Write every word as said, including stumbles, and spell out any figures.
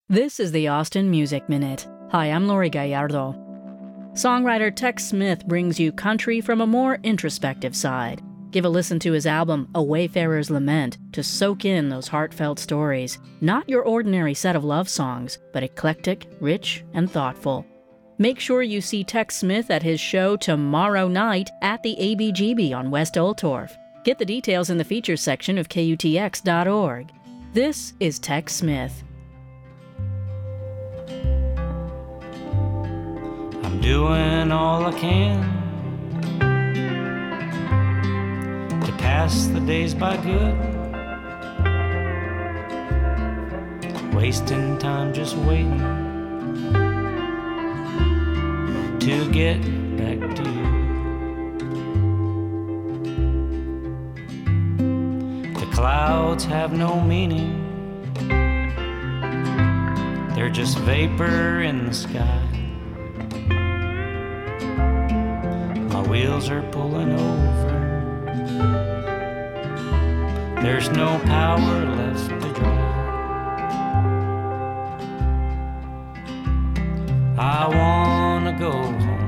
This is the Austin Music Minute. Hi, I'm Lori Gallardo. Songwriter Tex Smith brings you country from a more introspective side. Give a listen to his album, A Wayfarer's Lament, to soak in those heartfelt stories. Not your ordinary set of love songs, but eclectic, rich, and thoughtful. Make sure you see Tex Smith at his show tomorrow night at the A B G B on West Old Torf. Get the details in the features section of K U T X dot org. This is Tex Smith. I'm doing all I can to pass the days by good, wasting time just waiting to get back to you. The clouds have no meaning, they're just vapor in the sky. My wheels are pulling over, there's no power left to drive. I wanna go home.